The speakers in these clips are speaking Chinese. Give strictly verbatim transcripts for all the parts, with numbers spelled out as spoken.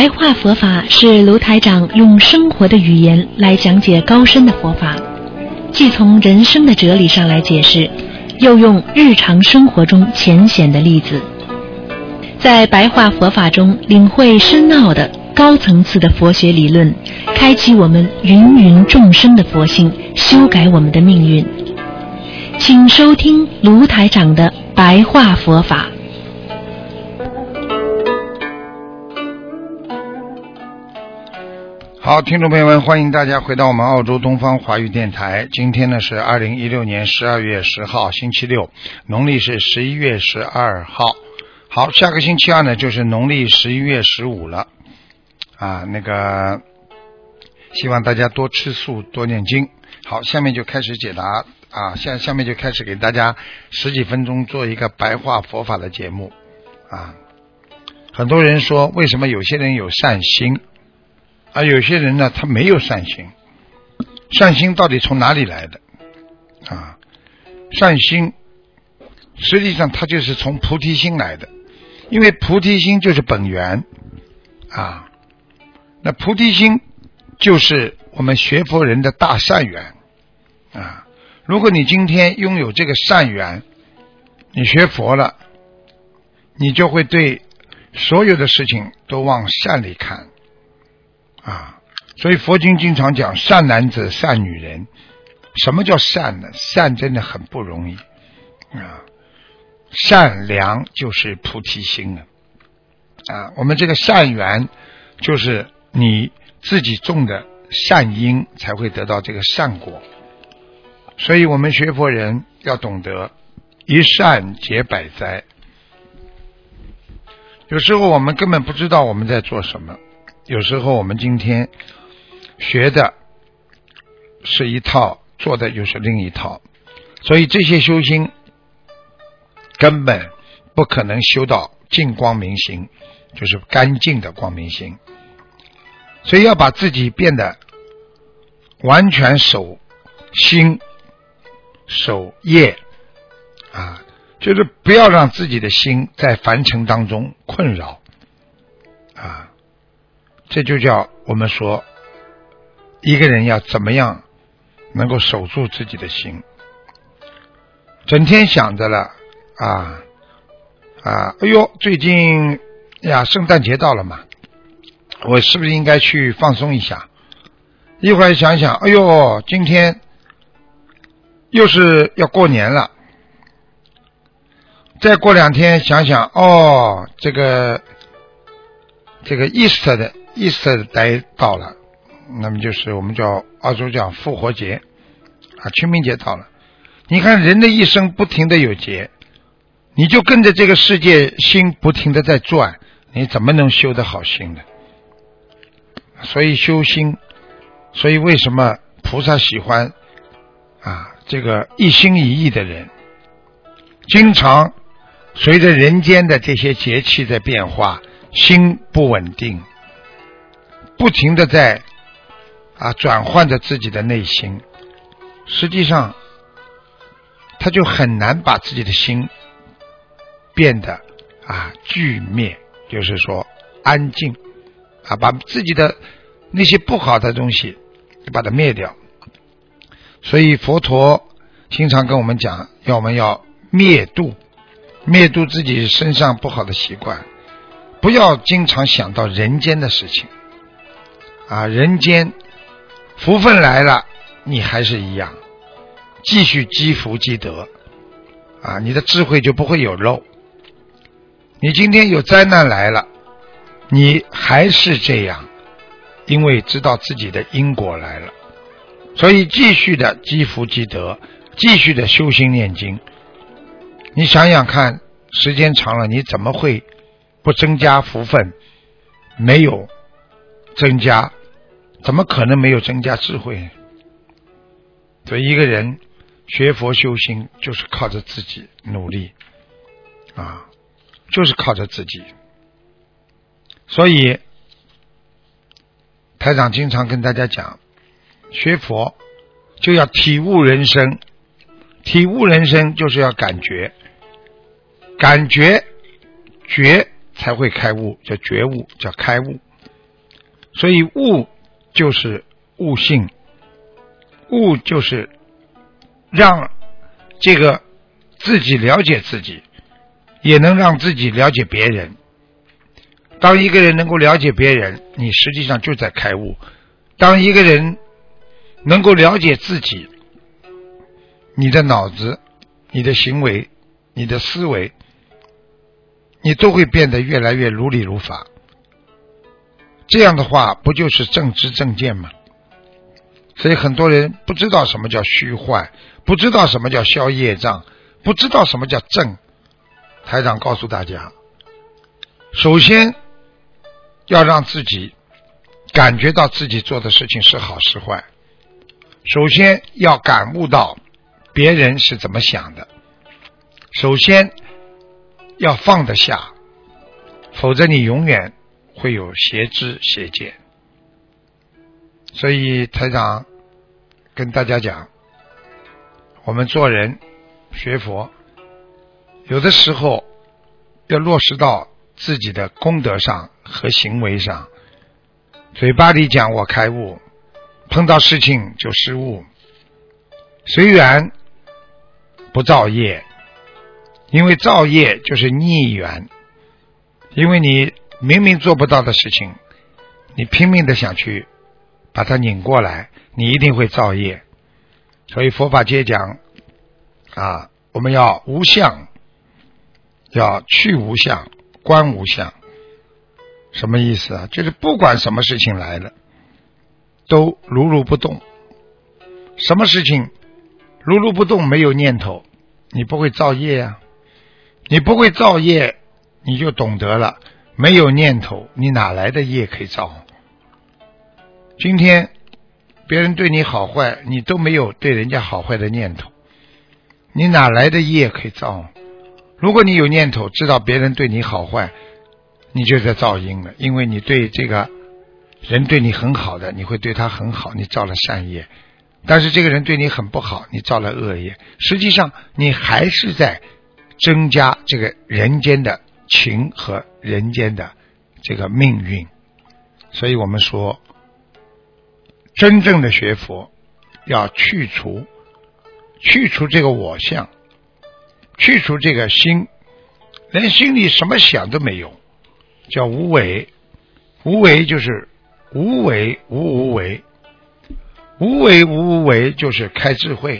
白话佛法是卢台长用生活的语言来讲解高深的佛法，既从人生的哲理上来解释，又用日常生活中浅显的例子，在白话佛法中领会深奥的高层次的佛学理论，开启我们芸芸众生的佛性，修改我们的命运。请收听卢台长的白话佛法。 好，听众朋友们，欢迎大家回到我们澳洲东方华语电台。今天呢是二零一六年十二月十号，星期六，农历是十一月十二号。好，下个星期二呢就是农历十一月十五了啊。那个希望大家多吃素，多念经。好，下面就开始解答啊，下下面就开始给大家十几分钟做一个白话佛法的节目啊。很多人说，为什么有些人有善心？而有些人呢，他没有善心。善心到底从哪里来的啊？善心实际上它就是从菩提心来的，因为菩提心就是本源啊。那菩提心就是我们学佛人的大善缘啊。如果你今天拥有这个善缘，你学佛了，你就会对所有的事情都往善里看啊，所以佛经经常讲善男子善女人。什么叫善呢？善真的很不容易啊，善良就是菩提心啊。我们这个善缘就是你自己种的善因才会得到这个善果。所以我们学佛人要懂得一善解百灾。有时候我们根本不知道我们在做什么，有时候我们今天学的是一套，做的又是另一套，所以这些修心根本不可能修到净光明心，就是干净的光明心。所以要把自己变得完全守心守业啊，就是不要让自己的心在凡尘当中困扰啊。这就叫我们说一个人要怎么样能够守住自己的心。整天想着了啊啊，哎呦，最近呀圣诞节到了嘛，我是不是应该去放松一下？一会儿想想，哎呦，今天又是要过年了。再过两天想想，哦，这个这个 Easter 的Easter 来到了，那么就是我们叫澳洲叫复活节啊，清明节到了。你看人的一生不停的有节，你就跟着这个世界心不停的在转，你怎么能修得好心呢？所以修心，所以为什么菩萨喜欢啊这个一心一意的人？经常随着人间的这些节气在变化，心不稳定，不停的在啊转换着自己的内心，实际上他就很难把自己的心变得啊具灭，就是说安静啊，把自己的那些不好的东西把它灭掉。所以佛陀经常跟我们讲，要我们要灭度，灭度自己身上不好的习惯，不要经常想到人间的事情啊，人间福分来了，你还是一样，继续积福积德啊，你的智慧就不会有漏。你今天有灾难来了，你还是这样，因为知道自己的因果来了，所以继续的积福积德，继续的修心念经。你想想看，时间长了，你怎么会不增加福分？没有增加，怎么可能没有增加智慧？所以一个人学佛修心，就是靠着自己努力啊，就是靠着自己。所以台长经常跟大家讲，学佛就要体悟人生，体悟人生就是要感觉，感觉觉才会开悟，叫觉悟，叫开悟所以悟就是悟性，悟就是让这个自己了解自己，也能让自己了解别人。当一个人能够了解别人，你实际上就在开悟。当一个人能够了解自己，你的脑子、你的行为、你的思维，你都会变得越来越如理如法。这样的话，不就是正知正见吗？所以很多人不知道什么叫虚幻，不知道什么叫消业障，不知道什么叫正。台长告诉大家，首先要让自己感觉到自己做的事情是好是坏，首先要感悟到别人是怎么想的，首先要放得下，否则你永远会有邪知邪见。所以台长跟大家讲，我们做人学佛，有的时候要落实到自己的功德上和行为上。嘴巴里讲我开悟，碰到事情就失误，虽然不造业，因为造业就是逆缘，因为你明明做不到的事情，你拼命的想去把它拧过来，你一定会造业。所以佛法界讲啊，我们要无相，要去无相，观无相。什么意思啊？就是不管什么事情来了，都如如不动。什么事情如如不动，没有念头，你不会造业啊。你不会造业，你就懂得了，没有念头，你哪来的业可以造？今天别人对你好坏，你都没有对人家好坏的念头，你哪来的业可以造？如果你有念头，知道别人对你好坏，你就在造因了。因为你对这个人对你很好的，你会对他很好，你造了善业。但是这个人对你很不好，你造了恶业。实际上你还是在增加这个人间的情和人间的这个命运。所以我们说，真正的学佛要去除去除这个我相，去除这个心，连心里什么想都没有，叫无为。无为就是无为无无为，无为无无为就是开智慧。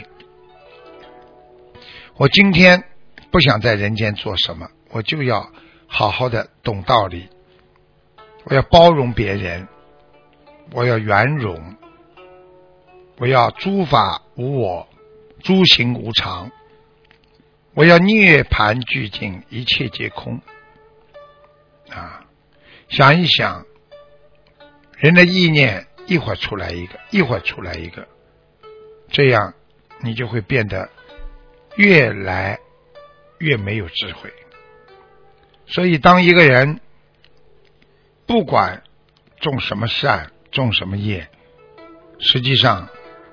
我今天不想在人间做什么，我就要好好的懂道理，我要包容别人，我要圆融，我要诸法无我，诸行无常，我要涅槃俱净，一切皆空。啊，想一想，人的意念一会儿出来一个，一会儿出来一个，这样你就会变得越来越没有智慧。所以当一个人不管种什么善，种什么业，实际上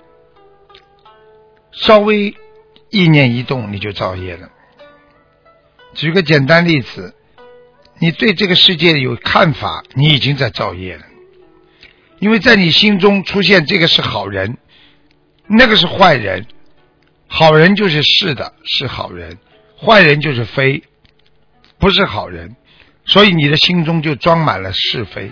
稍微意念一动你就造业了。举个简单例子，你对这个世界有看法，你已经在造业了。因为在你心中出现这个是好人，那个是坏人，好人就是是的，是好人，坏人就是非，不是好人，所以你的心中就装满了是非。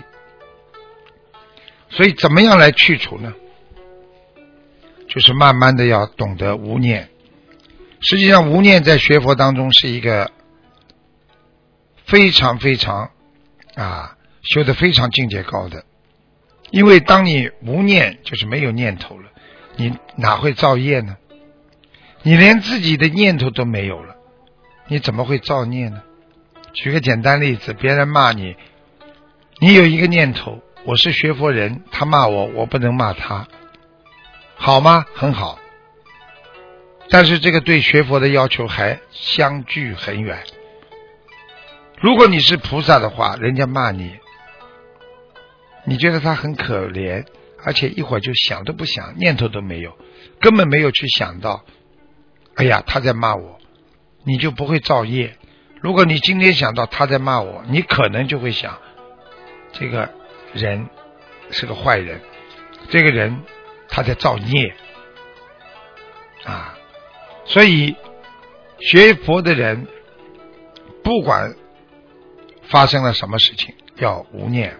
所以怎么样来去除呢？就是慢慢的要懂得无念。实际上无念在学佛当中是一个非常非常啊修得非常境界高的。因为当你无念，就是没有念头了，你哪会造业呢？你连自己的念头都没有了，你怎么会造孽呢？举个简单例子，别人骂你，你有一个念头，我是学佛人，他骂我，我不能骂他，好吗？很好。但是这个对学佛的要求还相距很远。如果你是菩萨的话，人家骂你，你觉得他很可怜，而且一会儿就想都不想，念头都没有，根本没有去想到，哎呀他在骂我，你就不会造业。如果你今天想到他在骂我，你可能就会想，这个人是个坏人，这个人他在造孽啊。所以学佛的人不管发生了什么事情要无念，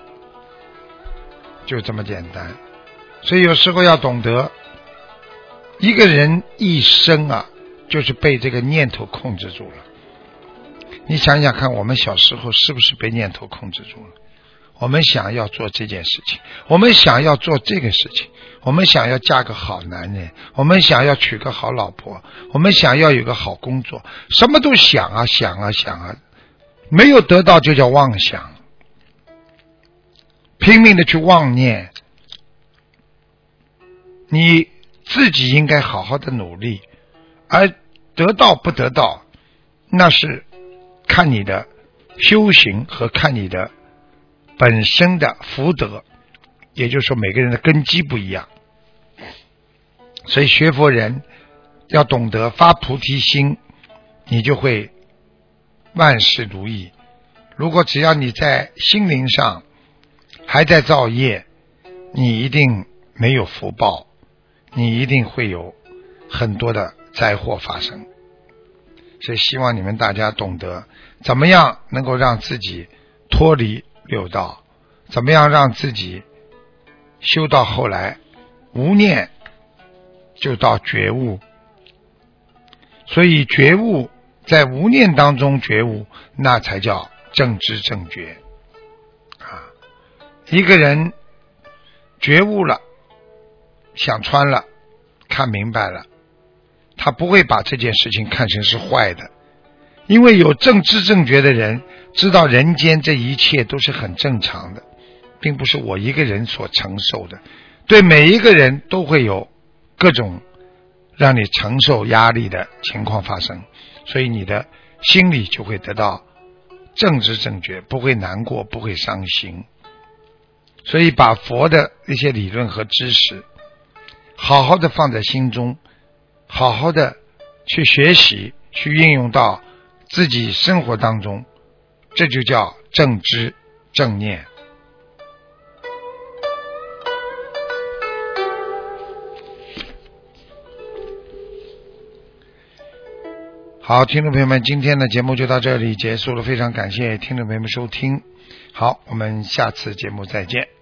就这么简单。所以有时候要懂得，一个人一生啊就是被这个念头控制住了。你想想看，我们小时候是不是被念头控制住了？我们想要做这件事情，我们想要做这个事情，我们想要嫁个好男人，我们想要娶个好老婆，我们想要有个好工作，什么都想啊想啊想啊，没有得到就叫妄想，拼命的去妄念。你自己应该好好的努力，而得到不得到那是看你的修行和看你的本身的福德，也就是说每个人的根基不一样。所以学佛人要懂得发菩提心，你就会万事如意。如果只要你在心灵上还在造业，你一定没有福报，你一定会有很多的灾祸发生。所以希望你们大家懂得怎么样能够让自己脱离六道，怎么样让自己修到后来无念就到觉悟。所以觉悟在无念当中觉悟，那才叫正知正觉啊！一个人觉悟了，想穿了，看明白了，他不会把这件事情看成是坏的，因为有正知正觉的人知道人间这一切都是很正常的，并不是我一个人所承受的，对每一个人都会有各种让你承受压力的情况发生，所以你的心里就会得到正知正觉，不会难过，不会伤心。所以把佛的一些理论和知识好好的放在心中，好好的去学习，去运用到自己生活当中，这就叫正知正念。好，听众朋友们，今天的节目就到这里结束了，非常感谢听众朋友们收听。好，我们下次节目再见。